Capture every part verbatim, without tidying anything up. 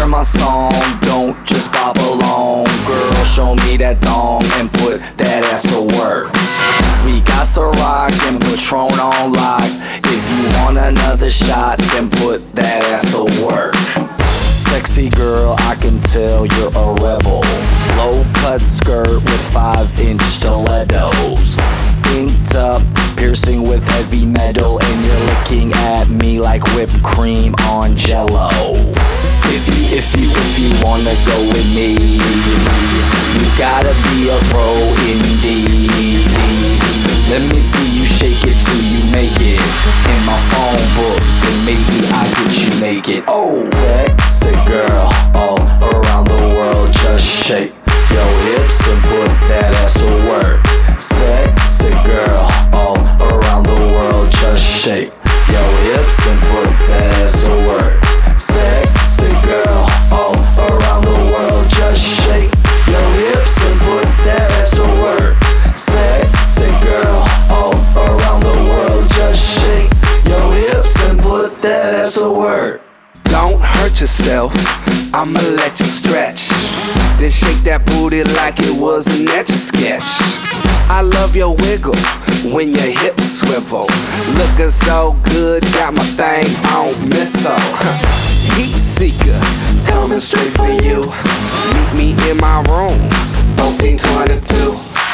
my song, don't just bop along. Girl, show me that thong and put that ass to work. We got Ciroc and Patron on lock. If you want another shot, then put that ass to work. Sexy girl, I can tell you're a rebel. Low cut skirt with five inch stilettos. Inked up, piercing with heavy metal, and you're looking at me like whipped cream on jello. If you, if you, if you wanna go with me, you gotta be a pro indeed. Let me see you shake it till you make it. In my phone book, then maybe I get you naked. Oh, sexy girl, all around the world, just shake your hips and put that ass to work. Sexy girl, all around the world, just shake your hips and put that ass to work. Sexy girl, all around the world, just shake your hips and put that ass to work. Sexy girl, all around the world, just shake your hips and put that ass to work. Don't hurt yourself, I'ma let you stretch. Then shake that booty like it was an Etch-a-Sketch. I love your wiggle when your hips swivel. Looking so good, got my thing on missile. Heat seeker, coming straight for you. Meet me in my room, fourteen twenty-two.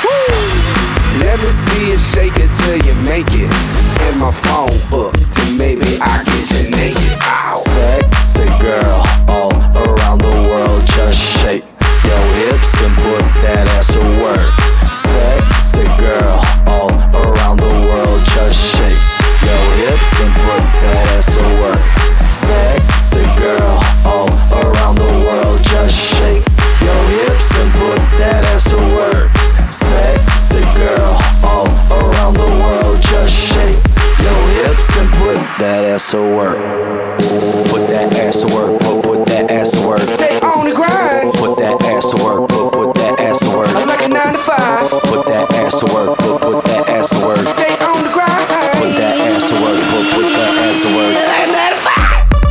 Let me see you shake it till you make it. In my phone book, then maybe I get you naked. Ow. Sexy girl, all around the world, just shake your hips and put that ass to work. Sexy girl, all around the world, just shake your hips and put that ass to work. Sexy girl, all around the world, just shake your hips and put that ass to work. Sexy girl, all around the world, just shake your hips and put that ass to work. Put that ass to work, put, put that ass to work. Stay on the grind. Put that ass to work, put, put that ass to work. I'm like a nine to five. Put that ass to work, put, put that ass to work. Stay on the grind. Put that ass to work, put, put that ass to work. Like nine to five.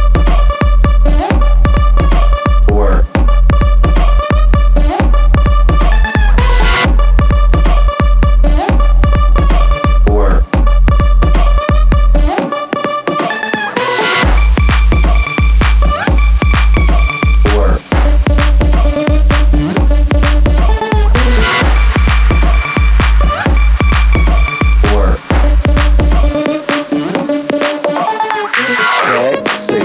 Work. Work. Work. Work. Sexy